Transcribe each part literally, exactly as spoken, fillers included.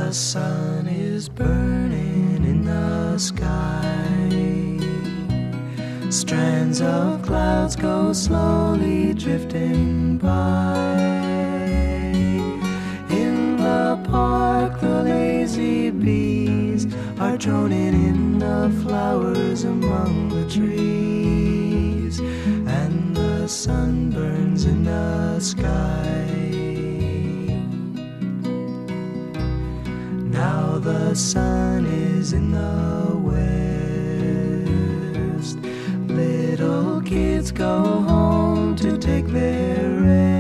The sun is burning in the sky. Strands of clouds go slowly drifting by. In the park the lazy bees are droning in the flowers among the trees, and the sun burns in the sky. Now the sun is in the west. Little kids go home to take their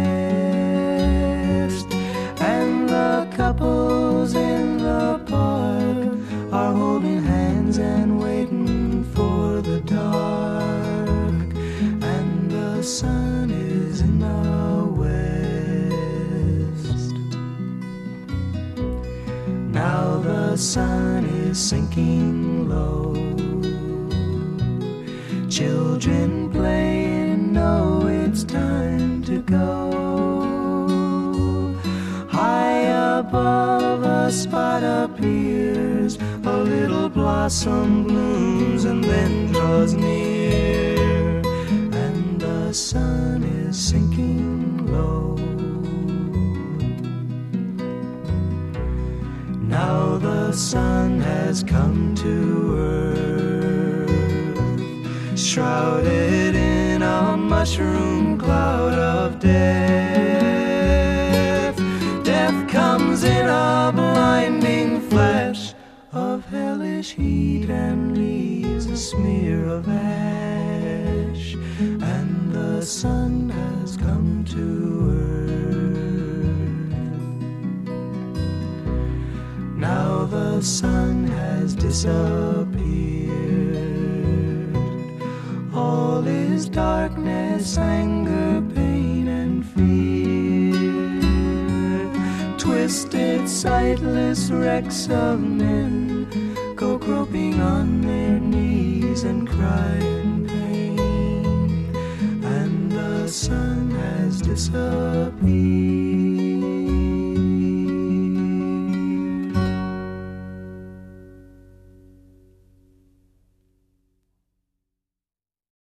rest, and the couples in the park are holding hands and waiting for the dark. And the sun is in the west. Now the sun is sinking low. Children playing know it's time to go. High above a spot appears, a little blossom blooms and then draws near, and the sun is sinking low. Now the sun has come to earth, shrouded in a mushroom cloud of death. Death comes in a blinding flash of hellish heat and leaves a smear of ash, and the sun has come to earth. Now the sun has disappeared. All is darkness, anger, pain, and fear. Twisted, sightless wrecks of men go groping on their knees and cry in pain, and the sun has disappeared.